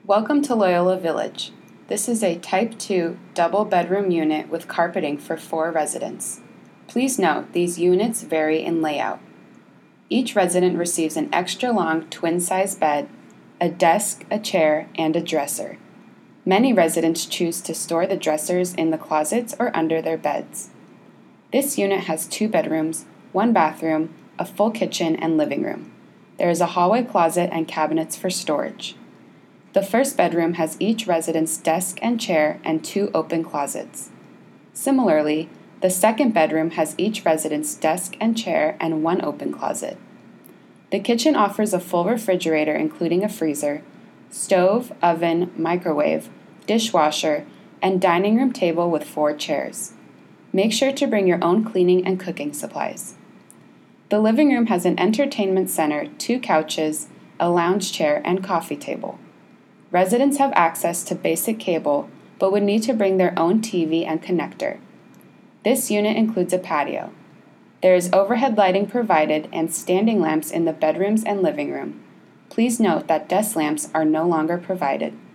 Welcome to Loyola Village. This is a Type 2 double-bedroom unit with carpeting for 4 residents. Please note these units vary in layout. Each resident receives an extra-long twin-size bed, a desk, a chair, and a dresser. Many residents choose to store the dressers in the closets or under their beds. This unit has 2 bedrooms, 1 bathroom, a full kitchen, and living room. There is a hallway closet and cabinets for storage. The first bedroom has each resident's desk and chair and 2 open closets. Similarly, the second bedroom has each resident's desk and chair and 1 open closet. The kitchen offers a full refrigerator including a freezer, stove, oven, microwave, dishwasher, and dining room table with 4 chairs. Make sure to bring your own cleaning and cooking supplies. The living room has an entertainment center, 2 couches, a lounge chair, and coffee table. Residents have access to basic cable, but would need to bring their own TV and connector. This unit includes a patio. There is overhead lighting provided and standing lamps in the bedrooms and living room. Please note that desk lamps are no longer provided.